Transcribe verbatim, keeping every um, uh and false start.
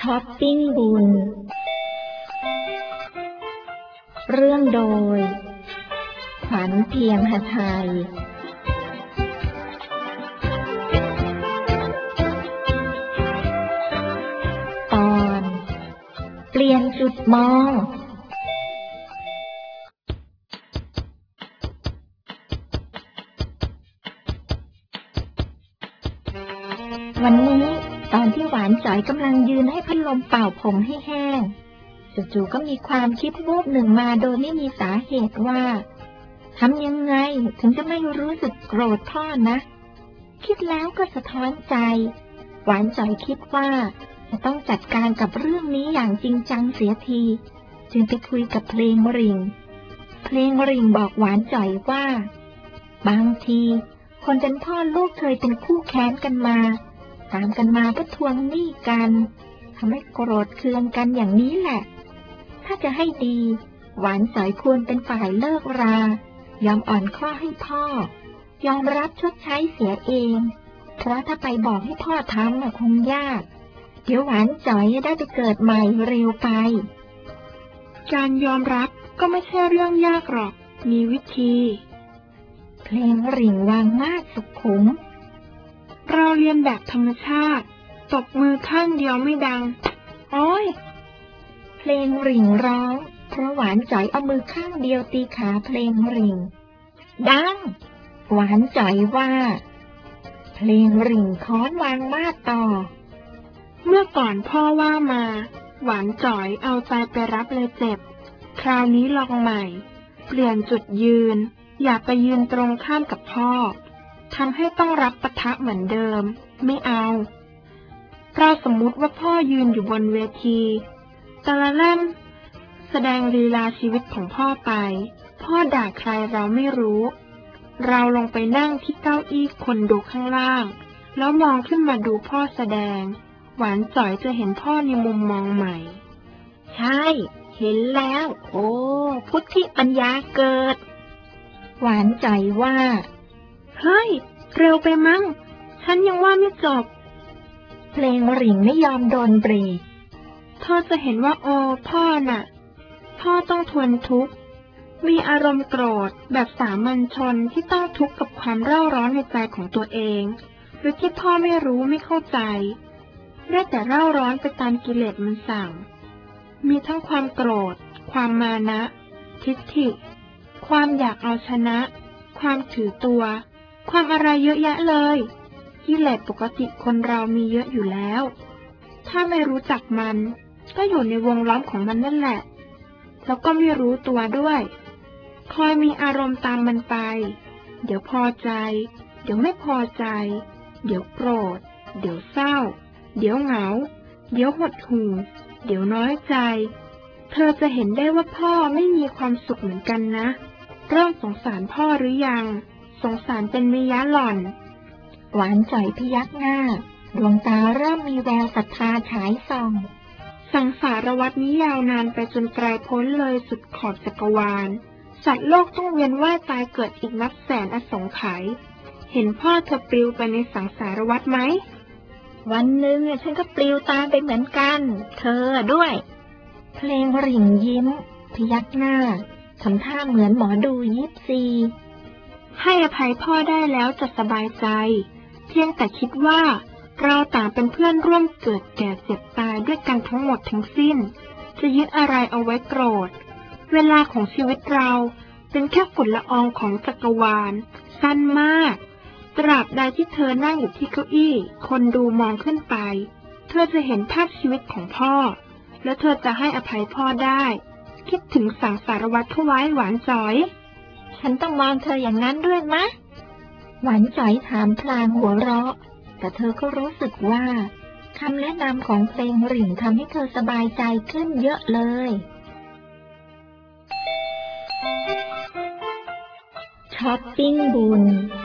ช้อปปิ้งบุญเรื่องโดยขวัญเพียงหทัยตอนเปลี่ยนจุดมองวันนี้ตอนที่หวานจ๋อยกำลังยืนให้พัดลมเป่าผมให้แห้งจู่ๆก็มีความคิดวูบหนึ่งมาโดยไม่มีสาเหตุว่าทำยังไงถึงจะไม่รู้สึกโกรธพ่อนะคิดแล้วก็สะท้อนใจหวานจ๋อยคิดว่าจะต้องจัดการกับเรื่องนี้อย่างจริงจังเสียทีจึงไปคุยกับเพลงริงเพลงริงบอกหวานจ๋อยว่าบางทีคนเป็นพ่อลูกเคยเป็นคู่แค้นกันมาตามกันมาก็ทวงหนี้กันทำให้โกรธเคืองกันอย่างนี้แหละถ้าจะให้ดีหวานจ๋อยควรเป็นฝ่ายเลิกรายอมอ่อนข้อให้พ่อยอมรับชดใช้เสียเองเพราะถ้าไปบอกให้พ่อทำคงยากเดี๋ยวหวานจ๋อยได้ไปเกิดใหม่เร็วไปการยอมรับก็ไม่ใช่เรื่องยากหรอกมีวิธีเพลงริ่งวางมาดสุขุมเราเรียนแบบธรรมชาติตบมือข้างเดียวไม่ดังโอ้ยเพลงริ่งร้องเพราะหวานจ๋อยเอามือข้างเดียวตีขาเพลงริ่งดังหวานจ๋อยว่าเพลงริ่งค้อนวางมาดต่อเมื่อก่อนพ่อว่ามาหวานจ๋อยเอาใจไปรับเลยเจ็บคราวนี้ลองใหม่เปลี่ยนจุดยืนอย่าไปยืนตรงข้ามกับพ่อทำให้ต้องรับปะทะเหมือนเดิมไม่เอาเราสมมุติว่าพ่อยืนอยู่บนเวทีแต่ละเล่มแสดงลีลาชีวิตของพ่อไปพ่อด่าใครเราไม่รู้เราลงไปนั่งที่เก้าอี้คนดูข้างล่างแล้วมองขึ้นมาดูพ่อแสดงหวานจ๋อยจะเห็นพ่อในมุมมองใหม่ใช่เห็นแล้วโอ้พุทธิปัญญาเกิดหวานจ๋อยว่าเฮ้ยเร็วไปมั้งฉันยังว่าไม่จบเพลงริ่งไม่ยอมโดนเบรกเธอจะเห็นว่าโอ้พ่อน่ะพ่อต้องทนทุกข์มีอารมณ์โกรธแบบสามัญชนที่ต้องทุกข์กับความเร่าร้อนในใจของตัวเองโดยที่พ่อไม่รู้ไม่เข้าใจได้แต่เร่าร้อนไปตามกิเลสมันสั่งมีทั้งความโกรธความมานะทิฏฐิความอยากเอาชนะความถือตัวความอะไรเยอะแยะเลยกิเลสปกติคนเรามีเยอะอยู่แล้วถ้าไม่รู้จักมันก็อยู่ในวงล้อมของมันนั่นแหละแล้วก็ไม่รู้ตัวด้วยคอยมีอารมณ์ตามมันไปเดี๋ยวพอใจเดี๋ยวไม่พอใจเดี๋ยวโกรธเดี๋ยวเศร้าเดี๋ยวเหงาเดี๋ยวหดหู่เดี๋ยวน้อยใจเธอจะเห็นได้ว่าพ่อไม่มีความสุขเหมือนกันนะเริ่มสงสารพ่อหรือยังสงสารเป็นมิยะหล่อนหวานจ๋อยพยักหน้าดวงตาเริ่มมีแววศรัทธาฉายส่องสังสารวัฏนี้ยาวนานไปจนไกลพ้นเลยสุดขอบจักรวาลสัตว์โลกต้องเวียนว่ายตายเกิดอีกนับแสนอสงไขยเห็นพ่อเธอปลิวไปในสังสารวัฏไหมวันหนึ่งฉันก็ปลิวตามไปเหมือนกันเธอด้วยเพลงริ่งยิ้มพยักหน้าทำท่าเหมือนหมอดูยิปซีให้อภัยพ่อได้แล้วจะสบายใจเพียงแต่คิดว่าเราต่างเป็นเพื่อนร่วมเกิดแก่เจ็บตายด้วยกันทั้งหมดทั้งสิ้นจะยึดอะไรเอาไว้โกรธเวลาของชีวิตเราเป็นแค่ฝุ่นละอองของจักรวาลสั้นมากตราบใดที่เธอนั่งอยู่ที่เก้าอี้คนดูมองขึ้นไปเธอจะเห็นภาพชีวิตของพ่อและเธอจะให้อภัยพ่อได้คิดถึงสังสารวัฏเข้าไว้หวานจ๋อยฉันต้องมองเธออย่างนั้นด้วยมะหวานจ๋อยถามพลางหัวเราะแต่เธอก็รู้สึกว่าคำแนะนำของเพลงริ่งทำให้เธอสบายใจขึ้นเยอะเลยช้อปปิ้งบุญ